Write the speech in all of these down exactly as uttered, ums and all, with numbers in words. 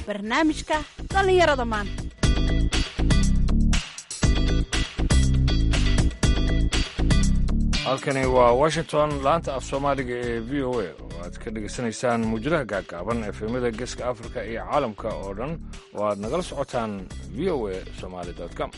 barnaamijka dhallinyarada maanta. halkani waa washington, laanta af soomaaliga ee v o a oo aad ka dhegaysanaysaan muujadaha gaagaaban efemada geeska afrika iyo caalamka oo dhan oo aad nagala socotaan v o a somaly com.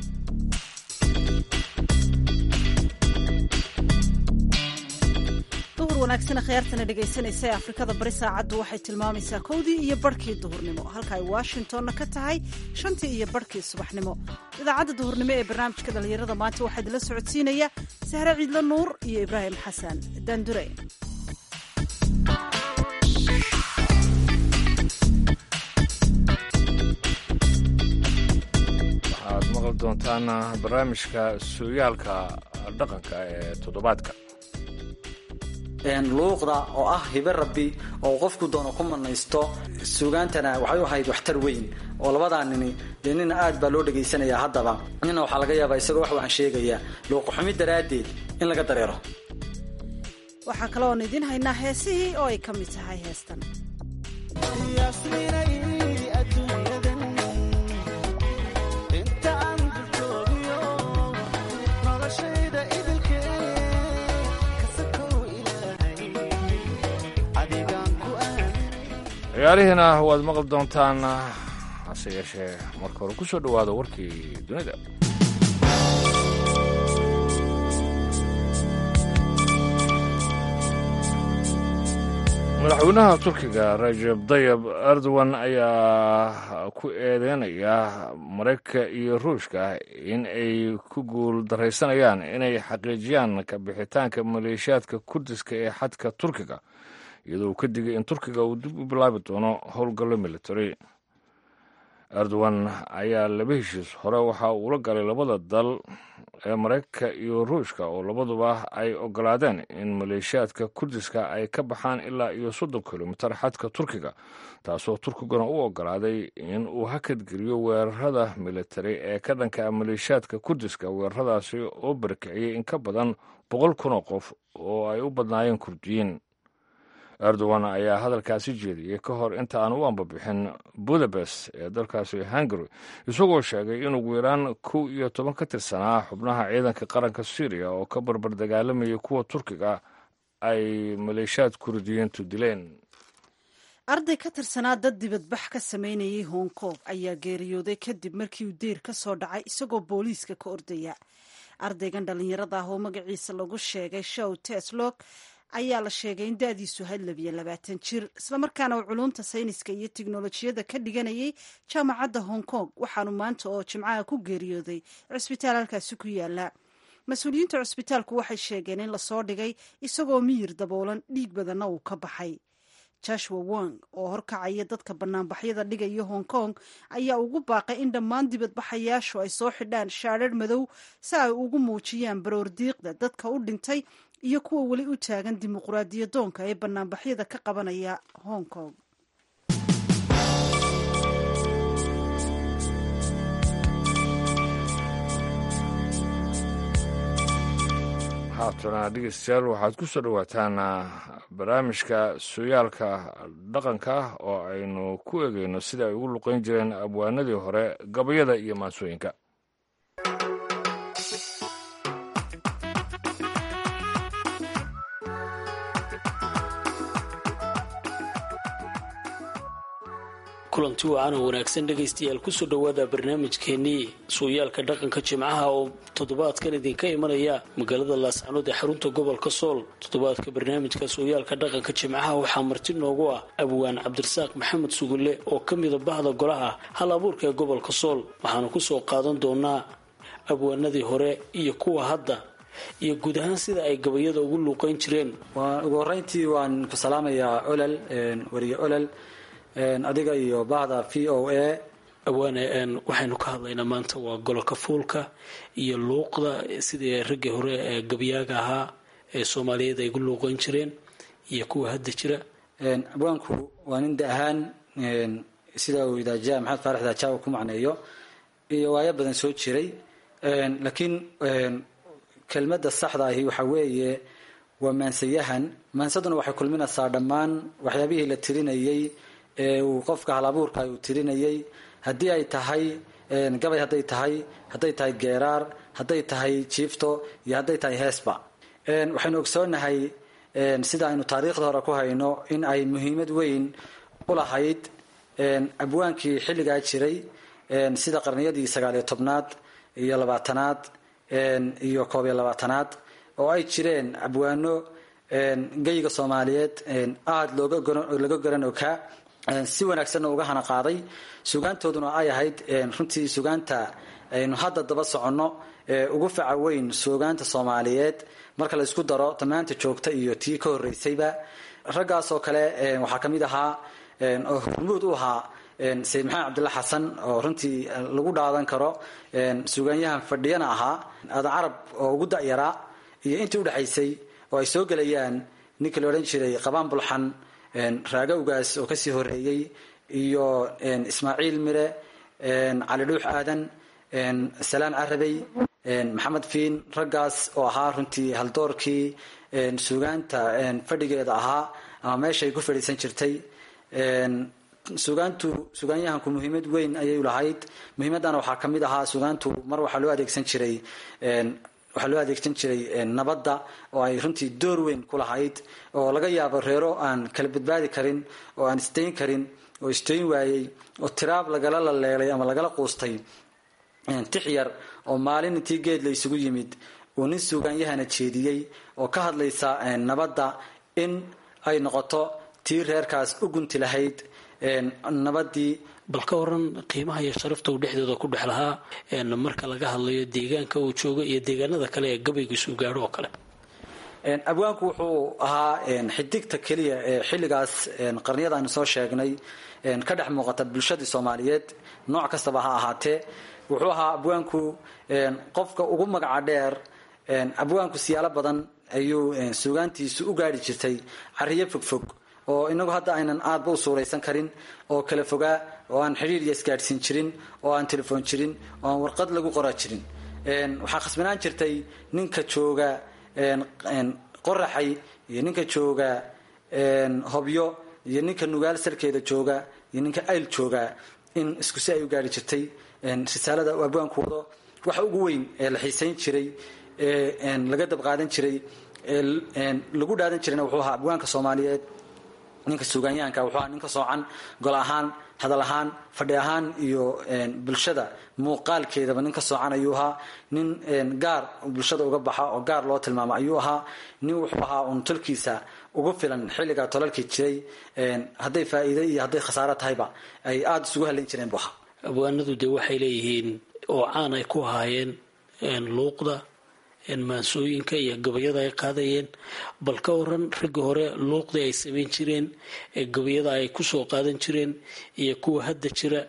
duhur wanaagsan khiyaartana dhegaysanaysa ee afrikada bari saacaddu waxay tilmaamaysaa kowdii iyo barhkii duhurnimo, halka ay washingtonna ka tahay shantii iyo barhkii subaxnimo. idaacadda duhurnimo ee barnaamijka dhallinyarada maanta waxaa idinla socodsiinaya sahre ciidlo nuur iyo ibraahim xasan daandure. waxaad maqli doontaan barnaamijka sooyaalka dhaqanka ee toddobaadka. luuqda oo ah hibe rabbi oo qofku doono ku manaysto, suugaantana waxay u ahayd waxtar weyn oo labadaa nini dee nina aad baa loo dhegaysanayaa. haddaba nina waxaa laga yaabaa isagoo wax waxaan sheegayaa luuqaxumi daraaddeed in laga dareero. waxaa kale oon idiin haynaa heesihii oo ay ka mid tahay heestan. ciyaarihiina waad maqli doontaan, hase yeeshee marka hore ku soo dhowaada warkii dunida. madaxweynaha turkiga rajab tayyib erdogan ayaa ku eedeynaya maraykanka iyo ruushka in ay ku guul daraysanayaan inay xaqiijiyaan kabixitaanka maleeshiyaadka kurdiska ee xadka turkiga, iyadoo uu ka digay in turkiga uu dib u bilaabi doono howlgallo military. erdogan ayaa laba heshiis hore waxa uula galay labada dal ee maraykanka iyo ruushka oo labaduba ay ogolaadeen in maleeshiyaadka kurdiska ay ka baxaan ilaa iyo soddon kilomitar xadka turkiga, taasoo turkiguna u ogolaaday in uu hakadgeliyo weerarada military ee ka dhanka maleeshiyaadka kurdiska. weeraradaasi oo barakiciyey in ka badan boqol kun oo qof oo ay u badnaayeen kurdiyiin. erdogan ayaa hadalkaasi jeediyey ka hor inta aan u ambabixin budapest ee dalkaasi hungary, isagoo sheegay in ugu yaraan kow iyo toban ka tirsanaa xubnaha ciidanka qaranka syriya oo ka barbar dagaalamayay kuwa turkiga ay maleeshiyaad kurdiyiintu dileen. arday ka tirsanaa dad dibadbax ka samaynayay hong kong ayaa geeriyooday kadib markii uu deyr ka soo dhacay isagoo booliiska ka ordaya. ardaygan dhallinyarada ah oo magaciisa lagu sheegay show teslog ayaa la sheegay in da-diisu ahayd labiyo labaatan jir, islamarkaana uu culuumta sayniska iyo tiknolojiyadda ka dhiganayay jaamacadda hong kong. waxaanu maanta oo jimcaha ku geeriyooday cusbitaal halkaasi ku yaala. mas-uuliyiinta cusbitaalku waxay sheegeen in lasoo dhigay isagoo miyir daboolan, dhiig badanna uu ka baxay. joshua wong oo horkacaya dadka banaanbaxyada dhigaya hong kong ayaa ugu baaqay in dhammaan dibadbaxayaashu ay soo xidhaan shaadhar madow si ay ugu muujiyaan baroordiiqda dadka u dhintay iyo kuwa weli u taagan dimuqraadiyadoonka ee banaanbaxyada ka qabanaya hong kong. haatana dhegeystayaal waxaad ku soo dhowaataan barnaamijka sooyaalka dhaqanka oo aynu ku eegeyno sida ay ugu luqeyn jireen abwaanadii hore gabayada iyo maansooyinka. kulanti wacan oo wanaagsan dhegaystayaal kusoo dhowaada barnaamijkeenii sooyaalka dhaqanka jimcaha oo toddobaadkan idinka imanaya magaalada laascanood ee xarunta gobolka sool. toddobaadka barnaamijka sooyaalka dhaqanka jimcaha waxaa marti noogu ah abwaan cabdirasaaq maxamed sugulle oo ka mida bahda golaha hal abuurka ee gobolka sool. waxaanu kusoo qaadan doonaa abwaanadii hore iyo kuwa hadda iyo guud ahaan sida ay gabayada ugu luuqeyn jireen. ugu horeyntii waan ku salaamayaa olol wariye olol adiga iyo bahda v o a. awaane waxaynu ka hadlaynaa maanta waa gololka fuulka iyo luuqda sidii raggii hore ee gabyaaga ahaa ee soomaaliyeed ay ugu luuqeyn jireen iyo kuwa hadda jira. abwaanku waa nin da ahaan sida uu idaaja maxamed faarax idaaja ku macneeyo iyo waayo badan soo jiray, laakiin kelmadda saxda ahi waxa weeye waa maansayahan. maansaduna waxay kulminaysaa dhammaan waxyaabihii la tirinayay ee uu qofka halabuurka uu tirinayay haddii ay tahay gabay hadday tahay hadday tahay geeraar hadday tahay jiifto iyo hadday tahay heesba waxaynu ogsoonahay sida aynu taariikhda hore ku hayno in ay muhiimad weyn u lahayd abwaankii xilligaa jiray sida qarniyadii sagaaliyo tobnaad iyo labaatanaad iyo koob iyo labaatanaad oo ay jireen abwaano geyga soomaaliyeed aada looga garan okaa si wanaagsanna uga hana qaaday sugaantooduna ay ahayd runtii sugaanta aynu hadda daba soconno ugu faca weyn sugaanta soomaaliyeed marka la isku daro tamaanta joogta iyo tii ka horeysayba raggaas oo kale waxaa ka mid ahaa oo hormuud u ahaa sayid maxamed cabdilla xasan oo runtii lagu dhaadan karo sugaanyahan fadhiyana ahaa aadan carab oo ugu da'yaraa iyo intii udhexaysay oo ay soo gelayaan ninkii la odhan jiray qabaan bulxan raagowgaas oo kasii horeeyey iyo ismaaciil mire cali dhuux aadan salaan carabey maxamed fiin raggaas oo ahaa runtii haldoorkii sugaanta fadhigeeda ahaa ama meeshaay ku fadhiisan jirtay sugaantu sugaanyahanku muhiimad weyn ayay lahayd muhiimadana waxaa kamid ahaa sugaantu mar waxaa loo adeegsan jiray waxaa loo adeegsan jiray nabadda oo ay runtii door weyn ku lahayd oo laga yaabo reero aan kala badbaadi karin oo aan isdayn karin oo isdayn waayey oo tiraab lagala laleelay ama lagala quustay tix yar oo maalin intii geed la isugu yimid uu nin sugaanyahana jeediyey oo ka hadlaysa nabadda in ay noqoto tii reerkaas u gunti lahayd nabadii bal ka waran qiimaha iyo sharafta uu dhexdooda ku dhex lahaa marka laga hadlayo deegaanka uu joogo iyo deegaanada kale ee gabaygiisu gaadho oo kale abwaanku wuxuu ahaa xidigta keliya ee xilligaas qarniyada aynu soo sheegnay ka dhex muuqata bulshadii soomaaliyeed nooc kastaba ha ahaatee wuxuu ahaa abwaanku qofka ugu magaca dheer abwaanku siyaalo badan ayuu sugaantiisu u gaadhi jirtay cariyo fogfog oo inagu hadda aynan aadba u suuraysan karin oo kala fogaa oo aan xidhiir iyo isgaadhsiin jirin oo aan telefoon jirin oo aan warqad lagu qoraa jirin waxaa khasbanaan jirtay ninka jooga qoraxay iyo ninka jooga hobyo iyo ninka nugaal salkeeda jooga iyo ninka ayl jooga in isku si ay u gaadhi jirtay risaalada uu abwaanku wado waxa ugu weyn ee la xiisayn jiray ee laga dabqaadan jiray ee lagu dhaadan jirayna wuxuu ahaa abwaanka soomaaliyeed ninka sugaanyahanka wuxuu ahaa ninka soocan gol ahaan hadal ahaan fadhi ahaan iyo bulshada muuqaalkeedaba ninka soocan ayuu ahaa nin gaar bulshada uga baxa oo gaar loo tilmaamo ayuu ahaa nin wuxuu ahaa uun tolkiisa ugu filan xilliga tolalkii jiray hadday faa'iido iyo hadday khasaaro tahayba ay aada isugu halin jireen bu ahaa abwaanadu dee waxay leeyihiin oo caan ay ku ahaayeen luuqda maansooyinka iyo gabayada ay qaadayeen bal ka waran raggii hore luuqdii ay samayn jireen ee gabayada ay kusoo qaadan jireen iyo kuwa hadda jira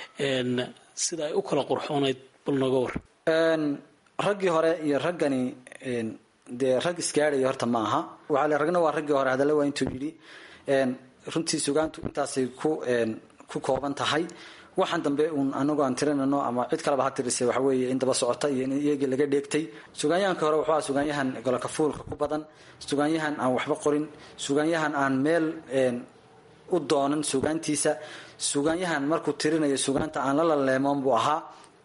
sida ay u kala qurxoonayd bal nooga waran raggii hore iyo raggani dee rag isgaadhaya horta ma aha waxaa le ragna waa raggii hore hadalla waa intuu yidhi runtii sugaantu intaasay ku ku kooban tahay waxaan dambe uun anagu aan tirinano ama cid kaleba ha tirisay waxa weeye in daba socota iyo in iyagii laga dheegtay sugaanyahanka hore wuxuu ahaa sugaanyahan golokafuulka ku badan sugaanyahan aan waxba qorin sugaanyahan aan meel u doonan sugaantiisa sugaanyahan markuu tirinayo sugaanta aan la laleemoon buu ahaa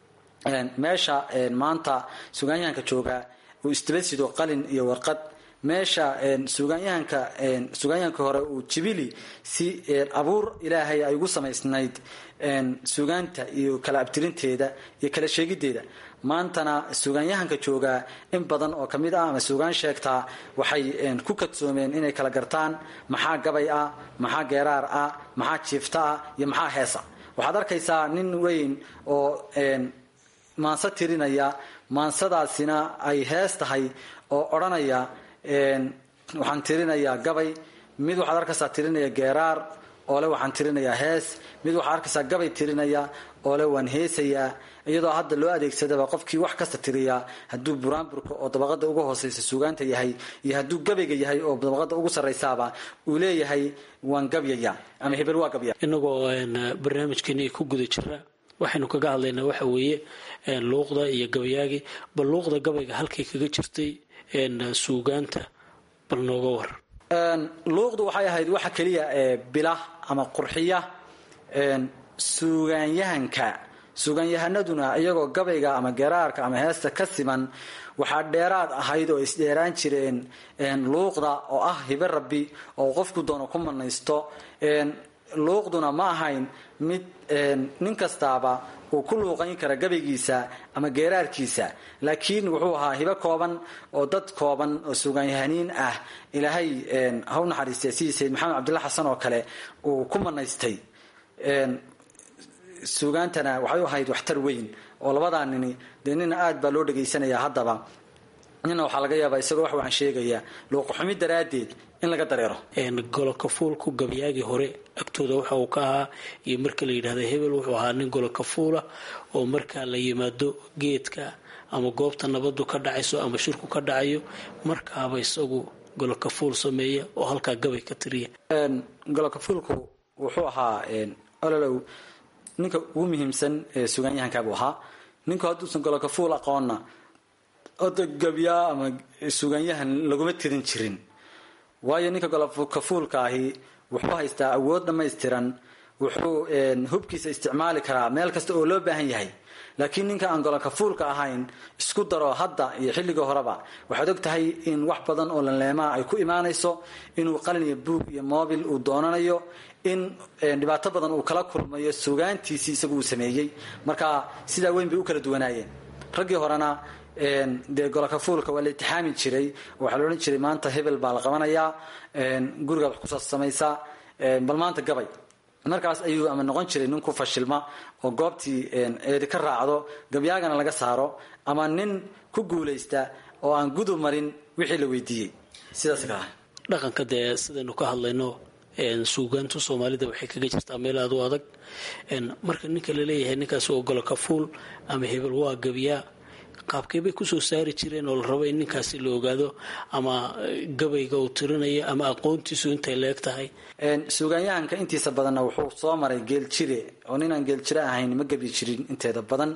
meesha maanta sugaanyahanka joogaa uu isdaba sido qalin iyo warqad meesha sugaanyahanka sugaanyahanka hore uu jibili si abuur ilaahay ay ugu samaysnayd sugaanta iyo kala abtirinteeda iyo kala sheegideeda maantana sugaanyahanka joogaa in badan oo kamid ah ama sugaan sheegtaa waxay ku kadsoomeen inay kala gartaan maxaa gabay ah maxaa geeraar ah maxaa jiifta ah iyo maxaa heesa waxaad arkaysaa nin weyn oo maanso tirinaya maansadaasina ay hees tahay oo odhanaya waxaan tirinayaa gabay mid waxaad arkaysaa tirinaya geeraar oole waxaan tirinayaa hees mid waxaad arkaysaa gabay tirinaya oole waan heesayaa iyadoo hadda loo adeegsadaba qofkii wax kasta tiriyaa hadduu buraanburka oo dabaqada uga hooseysa sugaanta yahay iyo hadduu gabayga yahay oo dabaqada ugu sarraysaaba uu leeyahay waan gabyaya ama hebel waa gabya inagoo barnaamijkeeni ku guda jira waxaynu kaga hadlaynaa waxa weeye luuqda iyo gabayaagii bal luuqda gabayga halkay kaga jirtay suugaanta bal nooga war luuqdu waxay ahayd waxa keliya ee bila ama qurxiya suugaanyahanka suugaanyahanaduna iyagoo gabayga ama geraarka ama heesta ka siman waxaa dheeraad ahayd oo isdheeraan jireen luuqda oo ah hibe rabbi oo qofku doono ku manaysto. luuqduna ma ahayn mid nin kastaaba uu ku luuqayn kara gabaygiisa ama geeraarkiisa, laakiin wuxuu ahaa hibo kooban oo dad kooban oo suugaanyahaniin ah ilaahay ha u naxariistay sidii sayid maxamed cabdilla xasan oo kale uu ku manaystay. suugaantana waxay u ahayd waxtar weyn oo labadaa nini dee nina aad baa loo dhegaysanayaa haddaba, nina waxaa laga yaabaa isagoo wax waan sheegayaa luuqaxumi daraaddeed in laga dareero. golokafuulku gabyaagii hore agtooda waxa uu ka ahaa, iyo marka la yidhahda hebel wuxuu ahaa nin golokafuula oo markaa la yimaado geedka ama goobta nabadu ka dhacayso ama shirku ka dhacayo markaaba isagu golokafuul sameeya oo halkaa gabay ka tiriya. golokafuulku wuxuu ahaa ololow ninka ugu muhiimsan ee suugaanyahankaabuu ahaa. ninku hadduusan golokafuul aqoonna oda gabyaa ama suugaanyahan laguma tirin jirin, waayo ninka golokafuulka ahi wuxuu haystaa awood dhammaystiran, wuxuu hubkiisa isticmaali karaa meel kasta oo loo baahan yahay. laakiin ninka aan golokafuulka ahayn isku daro hadda iyo xilliga horeba waxaad og tahay in wax badan oo lanleemaa ay ku imaanayso, inuu qalin iyo buug iyo mobil uu doonanayo, in dhibaato badan uu kala kulmayo suugaantiisii isagu uu sameeyey. marka sidaa weyn bay u kala duwanaayeen. raggii horena dee golokafuulka waa la itixaami jiray, waxaa la odhan jiray maanta hebel baa la qabanayaa, gurigaad wax kusoo samaysaa, bal maanta gabay. markaas ayuu ama noqon jiray nin ku fashilma oo goobtii eedi ka raacdo, gabyaagana laga saaro, ama nin ku guulaysta oo aan gudub marin wixii la weydiiyey. sidaas kala dhaqanka dee sidaynu ka hadlayno suugaantu soomaalida waxay kaga jirtaa meel aad u adag. marka ninka la leeyahay ninkaas oo golokafuul ama hebel waa gabyaa, qaabkee bay kusoo saari jireen oo la rabo in ninkaasi la ogaado ama gabayga uu tirinayo ama aqoontiisu intay leeg tahay? suugaanyahanka intiisa badanna wuxuu soo maray geeljire, oo ninaan geeljire ahayn ma gabi jirin inteeda badan.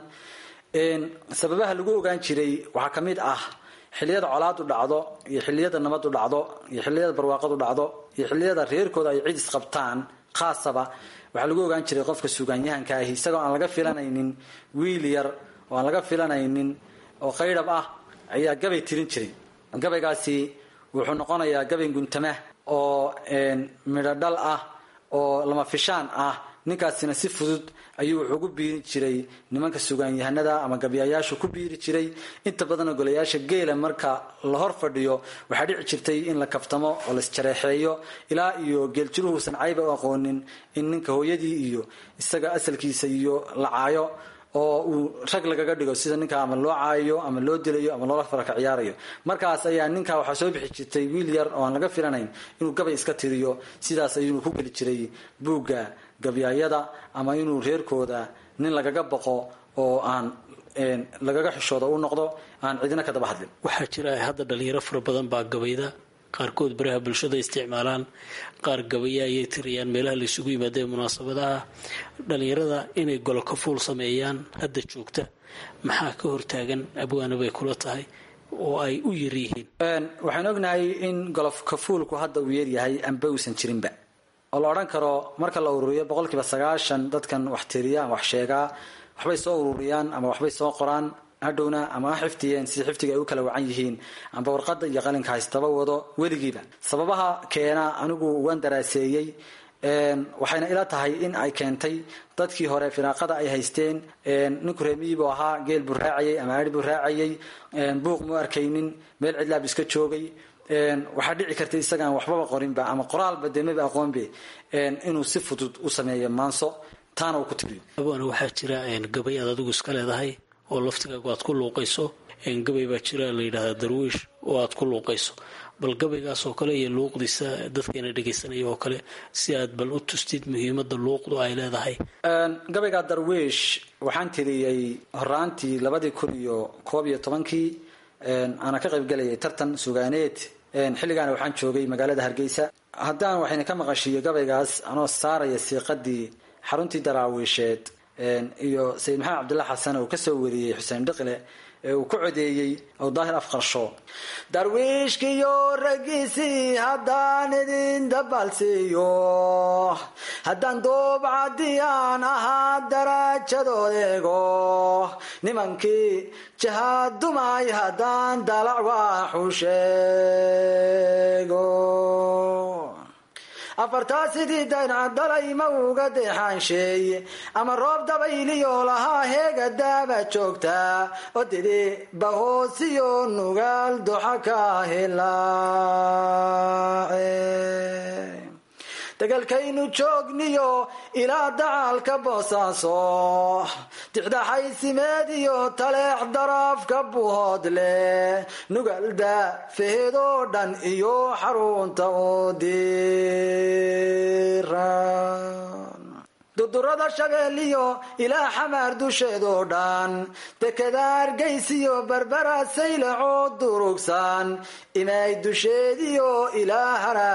sababaha lagu ogaan jiray waxaa ka mid ah xilliyada colaadu dhacdo iyo xilliyada nabadu dhacdo iyo xilliyada barwaaqadu dhacdo iyo xilliyada reerkooda ay cid isqabtaan khaasaba. waxaa lagu ogaan jiray qofka suugaanyahanka ahi isagoo aan laga filanaynin wiil yar oo aan laga filanaynin oo qaydhab ah ayaa gabay tirin jiray. gabaygaasi wuxuu noqonayaa gabay guntama oo midho dhal ah oo lama fishaan ah. ninkaasina si fudud ayuu wuxuu ku biiri jiray nimanka suugaanyahanada ama gabyayaashu ku biiri jiray. inta badan golayaasha geela marka la hor fadhiyo waxaa dhici jirtay in la kaftamo oo la isjareexeeyo, ilaa iyo geeljiruhuusan cayba u aqoonin in ninka hooyadii iyo isaga asalkiisa iyo la caayo oo uu rag lagaga dhigo, sida ninka ama loo caayayo ama loo dilayo ama loola faraka ciyaarayo. markaas ayaa ninka waxaa soo bixi jirtay wiil yar oo aan laga filanayn inuu gabay iska tiriyo. sidaas ayuu ku geli jiray buugga gabyaayada, ama inuu reerkooda nin lagaga baqo oo aan lagaga xishooda u noqdo, aan cidina ka daba hadlin. waxaa jira hadda dhalinyaro fara badan baa gabayda, qaarkood baraha bulshada isticmaalaan, qaar gabaya ayay tiriyaan meelaha la isugu yimaadee munaasabadaha. dhalinyarada inay golokafuul sameeyaan hadda joogta, maxaa ka hortaagan abwaana bay kula tahay oo ay u yaryihiin? waxaan ognahay in golokafuulku hadda uu yaryahay amba uusan jirinba, oo la odhan karo marka la ururiyo boqolkiiba sagaashan dadkan wax tiriya ama wax sheegaa waxbay soo ururiyaan ama waxbay soo qoraan, hadhowna ama ha xifdiyeen sida xifdiga ay u kala wacan yihiin, amba warqada iyo qalinka haystaba wado weligiiba. sababaha keena anigu waan daraaseeyey, waxayna ila tahay in ay keentay dadkii hore firaaqada ay haysteen. ninku reemiyiibuu ahaa, geel buu raacayay ama ari buu raacayay, buuq mu arkaynin, meel cidlaab iska joogay. waxaa dhici kartay isagaan waxbaba qorinba ama qoraalba demaba aqoonbe inuu si fudud u sameeyo maanso, taana uu ku tiriyo. abwaana waxaa jira gabay aad adigu iska leedahay oo laftigaagu aad ku luuqayso. gabay baa jira la yidhaahdaa darwiish oo aad ku luuqayso. bal gabaygaas oo kale iyo luuqdiisa dadkeena dhegaysanaya oo kale si aad bal u tustid muhiimada luuqdu ay leedahay. gabayga darwiish waxaan tiriyey horaantii labadii kun iyo koob iyo tobankii. ana ka qaybgalayay tartan sugaaneed. xilligaana waxaan joogay magaalada Hargeysa. haddaan waxayna ka maqashiyo gabaygaas anoo saaraya siiqadii xaruntii daraawiisheed iyo sayid maxamed cabdilla xasan oo kasoo wariyey xuseen dhiqle ee uu ku codeeyey oo daahir afqarsho. darwiishkiyo raggiisii haddaan idin dabaalsiiyo, haddaan duubcadiyaan ahaa darajadood eego, nimankii jahaad dumay haddaan dalac waxu sheego. afartaa sidii daynacdalay ma uga deexaansheeye, ama roob dabayliyo lahaa heega daaba joogtaa, oo didi bahoosiyo nugaal duxa ka hilaace. dagalkaynu joogniyo ilaa dacaalka boosaaso, dixdaxaysimeed iyo taleex daraafka buhood leh, nugalda feheedoo dhan iyo xarunta oo diiran. durdurada shabeeliyo ilaa xamaar dusheedoo dhan, dekeda hargaysiyo barbara saylacoo durugsan, imay dusheediyo ilaa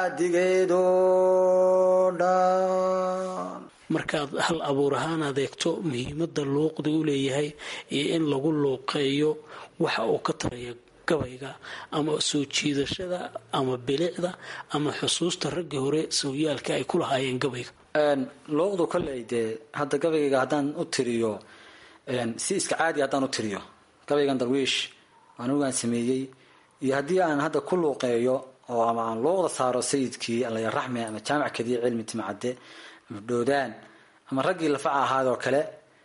haraadigeedoo dhan. markaad hal abuur ahaan adeegto muhiimada luuqda u leeyahay iyo in lagu luuqeeyo waxa uu ka taraya gabayga, ama soo jiidashada ama bilicda ama xusuusta raggii hore sooyaalka ay ku lahaayeen gabayga. luuqdu kolley dee hadda gabayga haddaan u tiriyo si iska caadi haddaan u tiriyo gabaygan darwiish anugaan sameeyey, iyo haddii aan hadda ku luuqeeyo oo ama aan luuqda saaro sayidkii allaya raxme ama jaamac kadiya cilmi timcadde ama dhoodaan ama raggii lafaca ahaadoo kale,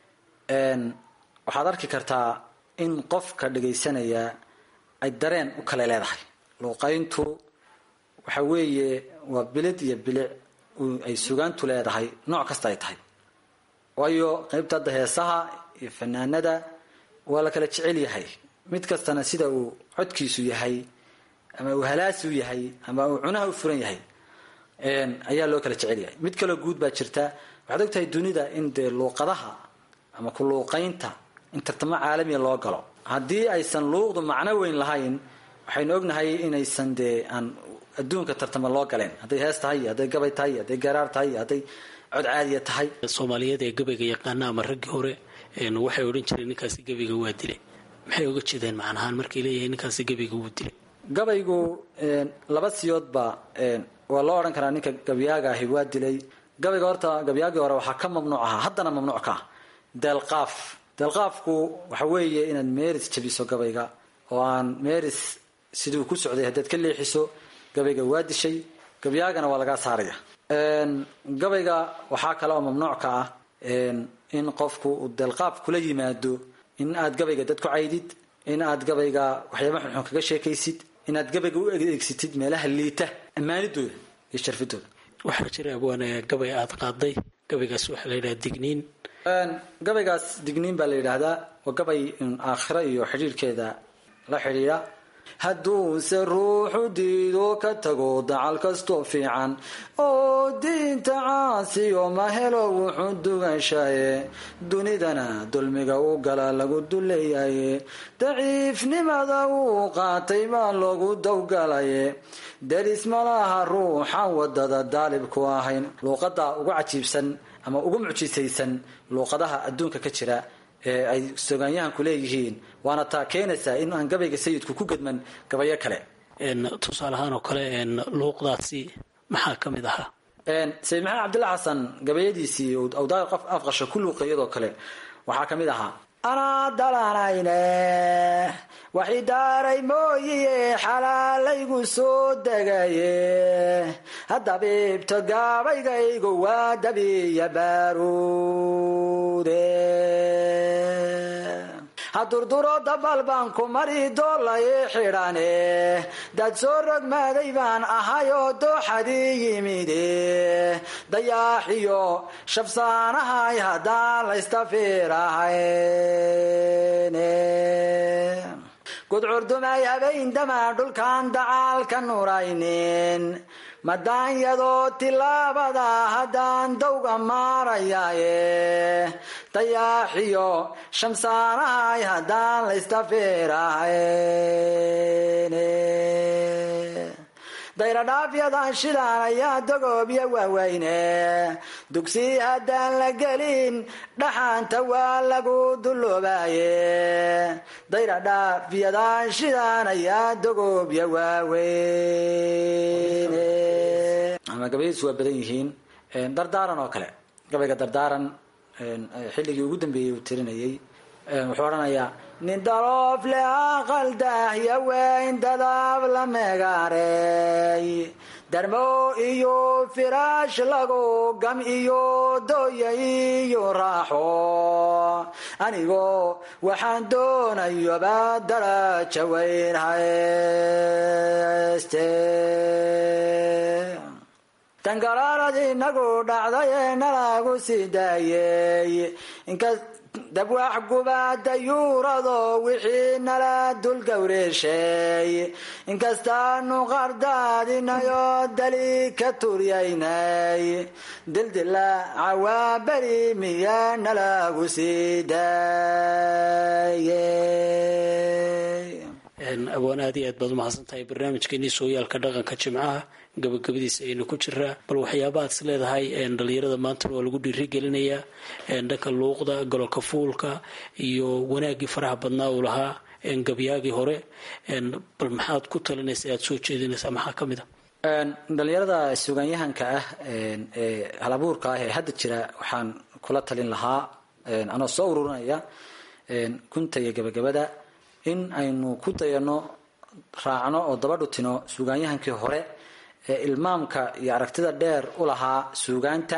waxaad arki kartaa in qofka dhagaysanaya ay dareen u kale leedahay. luuqayntu waxa weeye waa bilid iyo bilic ay sugaantu leedahay nooc kasta ay tahay, waayo qaybta hadda heesaha iyo fanaanada waa la kala jecel yahay, mid kastana sida uu codkiisu yahay ama uu halaasi u yahay ama uu cunaha u furan yahay ayaa loo kala jecel yahay. mid kaloo guud baa jirta, waxaad ogtahay dunida in dee luuqadaha ama ku luuqaynta in tartamo caalamiya loo galo. haddii aysan luuqdu macno weyn lahayn, waxaynu ognahay inaysan dee aan adduunka tartamo loo galeen, hadday hees tahay iyo hadday gabay tahay iyo hadday garaar tahay iyo hadday cod caadiya tahay. soomaaliyeed ee gabayga yaqaana ama raggii hore waxay odhan jireen ninkaasi gabayga waa dilay. maxay uga jeedeen macnahaan markay leeyahay ninkaasi gabayga wuu dilay? gabaygu laba siyoodba waa loo odhan karaa ninka gabyaaga ahi waa dilay. gabayga horta gabyaagii hore waxaa ka mamnuuc ahaa, haddana mamnuuc ka ah deelqaaf. deelqaafku waxa weeye inaad meeris jabiso gabayga, oo aan meeris siduu ku socday haddaad ka leexiso gabayga waa dishay, gabyaagana waa lagaa saaraya. gabayga waxaa kale oo mamnuuc ka ah in qofku uu deelqaaf kula yimaado, in aad gabayga dad ku caydid, in aad gabayga waxyaaba xunxun kaga sheekaysid, inaad gabayga u eegsitid meelaha liita ammaanidooda iyo sharfidooda. waxaa jira abwaana gabay aad qaaday, gabaygaas waxaa la yidhaha digniin. gabaygaas digniin baa la yidhaahdaa, waa gabay aakhira iyo xidhiirhkeeda la xidhiidha. hadduuse ruuxu diido ka tago dacal kastoo fiican, oo diinta caasiyo ma helo wuxuu duganshaye, dunidana dulmiga u gala lagu duleeyaye, daciifnimada uu qaatay baa loogu dawgalaye, deris malaha ruuxan wadada daalibku ahayn. luuqada ugu cajiibsan ama ugu mucjisaysan luuqadaha adduunka ka jira ee ay sogaanyahanku leeyihiin, waana taa keenaysaa in aan gabayga sayidku ku gedman gabayo kale. tusaale ahaan oo kale luuqdaasi maxaa ka mid ahaa? sayid maxamed cabdilla xasan gabayadiisii awdaaq qof afqasho ku luuqeeyadoo kale waxaa ka mid ahaa: anaa dalanayne waxi daaray mooyiye xalaalaygu soo degaye, hadabiibto gaabaygaygu waa dabiya baaruude, hadurduro dabal baan ku mari doolay xidhane, dad soo rogmaaday baan ahayoo dooxadii yimide, dayaaxiyo shabsaanahay haddaan laystafiirahayne, gudcurdumay habayn damaan dhulkaan dacaalka nuraynin, madaanyadoo tilaabada haddaan dawga maarayaaye, dayaaxiyo shamsaanahay haddaan laystafiirahayne, dayradhaafyadan shidaan ayaa dogoobya waaweyne dugsi haddaan la gelin dhaxaanta waa lagu dulloobaye dayradhaafyadan shidaan ayaa dogoobya waaweyne ama gabayadiisu waa badan yihiin dardaaran oo kale gabayga dardaaran xilligii ugu dambeeyey uu tirinayay wuxuu odhanayaa nin daroof le aqal daahya weyn dadaab la meegaarey darmo iyo firaash lagu gam iyo dooya iyo raaxo anigoo waxaan doonayoba daraja weyn hayste tangararad inagu dhacdaye nalagu sii daayey inkas dabwax gubaada yuurado wixii nala dul gawreeshay inkastaanu qardaadinayo dali ka turyaynay dildilaaca waa beri miya nalagu sii daayey abwaan aad iyo aad baad umahadsan tahay barnaamijkeenii sooyaalka dhaqanka jimcaha gabagabadiisa aynu ku jiraa bal waxyaabahaad is leedahay dhalinyarada maantana waa lagu dhiirigelinayaa dhanka luuqda gololka fuulka iyo wanaaggii faraha badnaa uu lahaa gabyaagii hore bal maxaad ku talinaysa aad soo jeedinaysaa maxaa ka mid a dhalinyarada suugaanyahanka ah ee halabuurka ah ee hadda jira waxaan kula talin lahaa anoo soo ururinaya gunta iyo gabagabada in aynu ku dayano raacno oo dabadhutino suugaanyahankii hore ee ilmaamka iyo aragtida dheer u lahaa suugaanta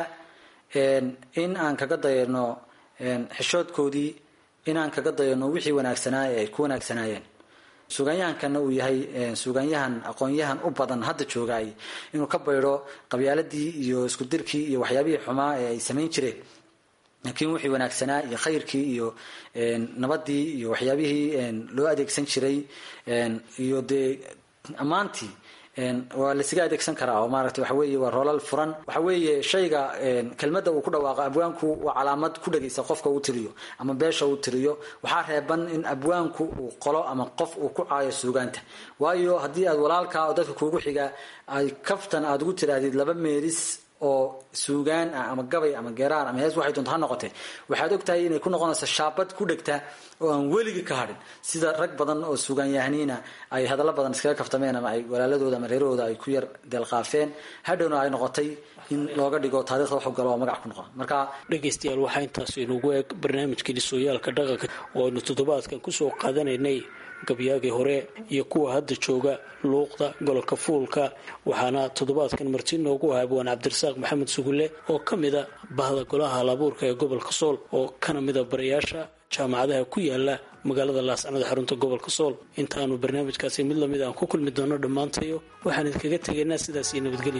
in aan kaga dayano xishoodkoodii inaan kaga dayano wixii wanaagsanaa ee ay ku wanaagsanaayeen suugaanyahankana uu yahay suugaanyahan aqoon-yahan u badan hadda joogaay inuu ka baydho qabyaaladii iyo iskudirkii iyo waxyaabihii xumaa ee ay samayn jireen laakiin wixii wanaagsanaa iyo khayrkii iyo nabadii iyo waxyaabihii loo adeegsan jiray iyo dee ammaantii waa lasiga adeegsan karaa oo maaragtay waxa weeye waa roolal furan waxa weeye shayga kelmadda uu ku dhawaaqo abwaanku waa calaamad ku dhagaysa qofka uu tiriyo ama beesha uu tiriyo waxaa reeban in abwaanku uu qolo ama qof uu ku caayo suugaanta waayo haddii aad walaalkaa oo dadka kuugu xiga ay kaftan aada ugu tiraahdid laba meelis oo suugaan ah ama gabay ama geeraan ama hees waxay doonto ha noqotee waxaad ogtahay inay ku noqonayso shaabad ku dhegta oo aan weligii ka hadhin sida rag badan oo suugaanyahaniina ay hadallo badan iskaga kaftameen ama ay walaaladooda ama reerahooda ay ku yar deelqaafeen hadhowna ay noqotay in looga dhigo taarikhda waxu galo oo magac ku noqon marka dhegaystayaal waxaa intaas inugu eeg barnaamijkeeni sooyaalka dhaqanka oo aynu toddobaadkan kusoo qaadanaynay gabyaagii hore iyo kuwa hadda jooga luuqda gololka fuulka waxaana toddobaadkan marti noogu ahaa abwaan cabdirasaaq maxamed sugulle oo ka mida bahda golaha halabuurka ee gobolka sool oo kana mida barayaasha jaamacadaha ku yaala magaalada laascanood xarunta gobolka sool intaanu barnaamijkaasi mid lamid aan ku kulmi doono dhammaantayo waxaan idinkaga tegaynaa sidaas iyo nabadgelya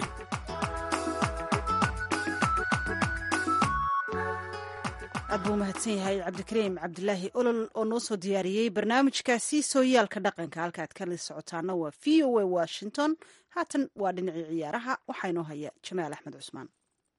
aad buu mahadsan yahay cabdikariim cabdilaahi olol oo noo soo diyaariyey barnaamijkaasi sooyaalka dhaqanka halkaaad kala socotaana waa v o a washington haatan waa dhinacii ciyaaraha waxaa inoo haya jamaal axmed cusmaan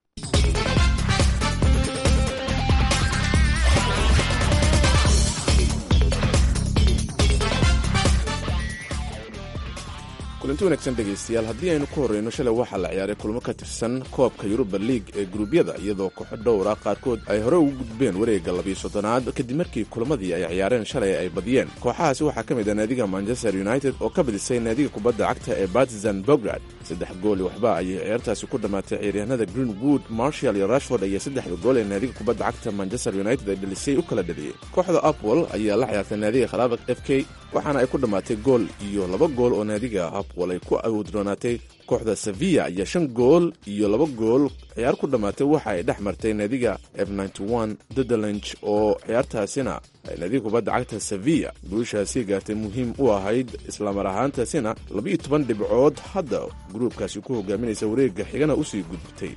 kulanti wanaagsan dhegaystayaal haddii aynu ku horreyno shalay waxaa la ciyaaray kulmo ka tirsan koobka yuruba liig ee guruubyada iyadoo kooxo dhowra qaarkood ay hore ugu gudbeen wareegga labiyo soddonaad kadib markii kulamadii ay ciyaareen shalay ay badiyeen kooxahaasi waxaa ka mid ah naadiga manchester united oo ka badisay naadiga kubadda cagta ee bartizan bograd saddex gooli waxba ayay ciyaartaasi ku dhammaatay ciyaaryahanada greenwood marshall iyo rashford ayaa saddexda gool ee naadiga kubadda cagta manchester united ay dhalisay u kala dhaliyey kooxda apwol ayaa la ciyaartay naadiga khalaafad f k waxaana ay ku dhammaatay gool iyo laba gool oo naadiga apwol ay ku awoodroonaatay kooxda sevilla ayaa shan gool iyo laba gool ciyaar ku dhammaatay waxa ay dhex martay naadiga f dedelange oo ciyaartaasina ay naadiga kubadda cagta sevilla guushaasi gaartay muhiim u ahayd islamar ahaantaasina labaiyo toban dhibcood hadda gruubkaasi ku hogaaminaysa wareegga xigana usii gudbtay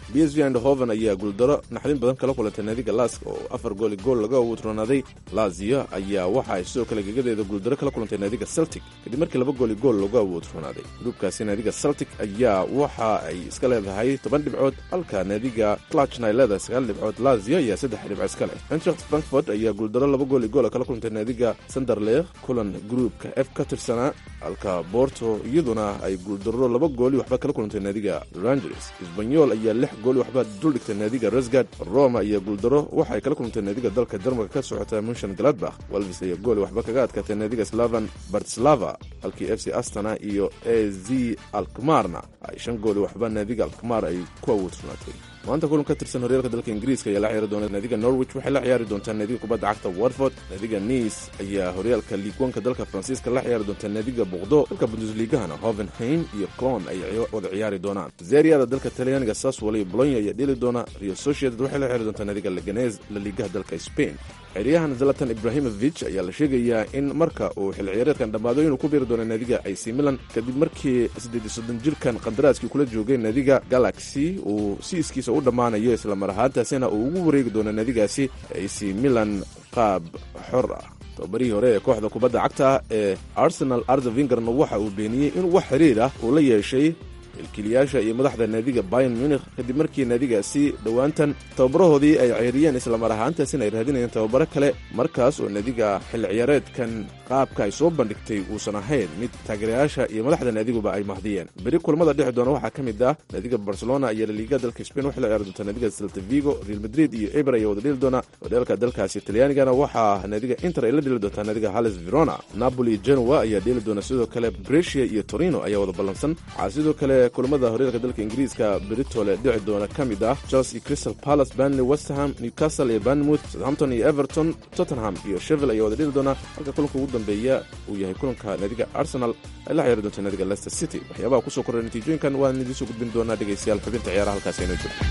b s v eindhoven ayaa guuldaro naxdin badan kala kulantay naadiga lask oo afar gooli gool laga wuutroonaaday. lazio ayaa waxa ay sidoo kale gegadeeda guuldaro kala kulantay naadiga celtic kadib markii laba gooli gool laga wuutroonaaday. gruubkaasi naadiga celtic ayaa waxa ay iska leedahay toban dhibcood halka naadiga clutchna ay leedahay sagaal dhibcood. lazio ayaa saddex dhibco iska leh. eintracht frankfurt ayaa guuldaro laba gooli gool kala kulantay naadiga sanderleekh kulan gruubka f ka tirsanaa halka borto iyaduna ay guuldaro laba gooli waxba kala kulantay naadiga rangers. isbanyol ayaa lix gooli waxba duldhigtay naadiga resgard. roma ayaa guuldaro waxay kala kulantay naadiga dalka jarmalka ka socota munchen gladbach. walvis ayaa gooli waxba kaga adkaatay naadiga slavan bartislava halkii f c astana iyo a z alkmarna ay shan gooli waxba naadiga alkmar ay ku awoodsunaatay. maanta kulan ka tirsan horyaalka dalka ingiriiska ayaa la ciyaari doona naadiga norwich waxay la ciyaari doontaa naadiga kubadda cagta watford. naadiga nice ayaa horyaalka liigwanka dalka faransiiska la ciyaari doontaa naadiga boqdo. dalka bundesligahana hovenheim iyo clon ay wada ciyaari doonaan. zeriada dalka talyaaniga saswolo iyo bolonya ayaa dheli doona. rio sociedad waxay la ciyaari doontaa naadiga leganez la liigaha dalka spain. xeryahan zlatan ibrahimovic ayaa la sheegayaa in marka uu xil ciyaareedkan dhammaado inuu ku biiri doono naadiga ac milan kadib markii siddeed iyo soddon jirkan qandaraaskii kula joogay naadiga galaxy uu si iskiisa u dhammaanayo islamar ahaantaasina uu ugu wareegi doono naadigaasi ac milan qaab xor ah. tababarihii hore ee kooxda kubadda cagta ee arsenal arda vingerna waxa uu beeniyey inuu wax xiriir ah uu la yeeshay ilkiliyaasha iyo madaxda naadiga bayern munich kadib markii naadigaasi dhowaantan tababarahoodii ay ceyriyeen islamar ahaantaasina ay raadinayeen tababaro kale markaas oo naadiga xil ciyaareedkan qaabka ay soo bandhigtay uusan ahayn mid taageerayaasha iyo madaxda naadiguba ay mahdiyeen. beri kulamada dhexi doona waxaa ka mid ah naadiga barcelona iyo laliiga dalka spain waxay la ciyaari doontaa naadiga celta vigo. real madrid iyo eber ayaa wada dheli doona. horyaalka dalkaasi talyaanigana waxaa naadiga inter ay la dheli doontaa naadiga hales verona. napoli genoa ayaa dheli doona. sidoo kale brescia iyo torino ayaa wada ballansan. waxaa sidoo kale kulamada horyaalka dalka ingiriiska beritole dhici doona ka mid ah chelsea crystal palace burnley westham newcastle iyo bournemouth southampton iyo everton tottenham iyo sheffield ayaa wada dheli doona halka kulanka ugu dambeeya uu yahay kulanka naadiga arsenal ay la ciyaari doonta naadiga leicester city. waxyaabaha kusoo korray natiijooyinkan waan idiin soo gudbin doonaa dhegaystayaal xubinta ciyaaraha halkaasi inoo joogto.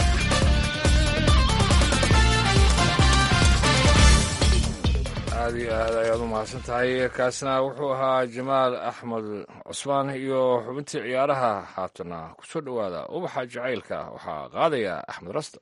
aad iyo aad ayaad u mahadsan tahay. kaasna wuxuu ahaa jamaal axmed cusmaan iyo xubintii ciyaaraha. haatana ku soo dhowaada ubaxa jacaylka waxaa qaadaya axmed rasto.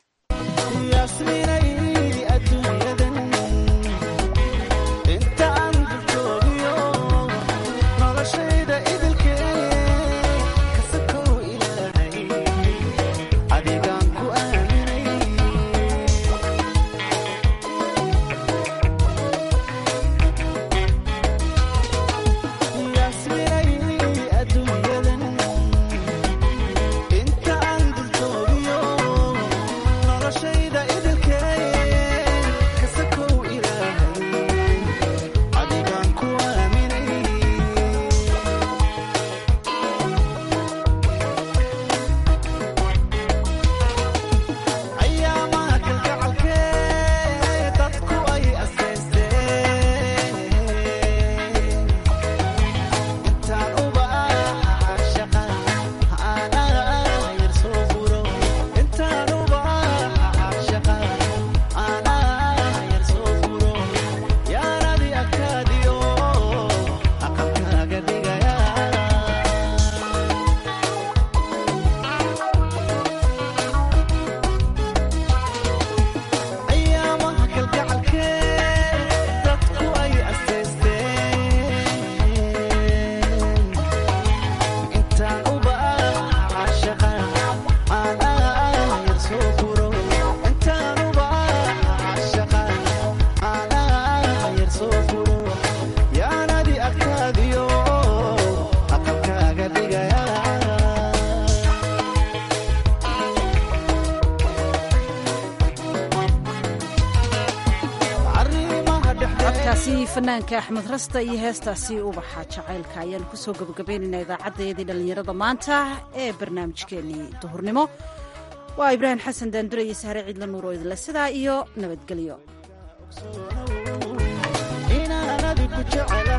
fanaanka axmed rasta iyo heestaasi ubaxa jacaylka ayaan kusoo gabagabaynaynaa idaacadeedii dhallinyarada maanta ee barnaamijkeenii duhurnimo. waa ibraahim xasan daandure iyo sahre ciidla nuur oo idinle sidaa iyo nabadgelyo.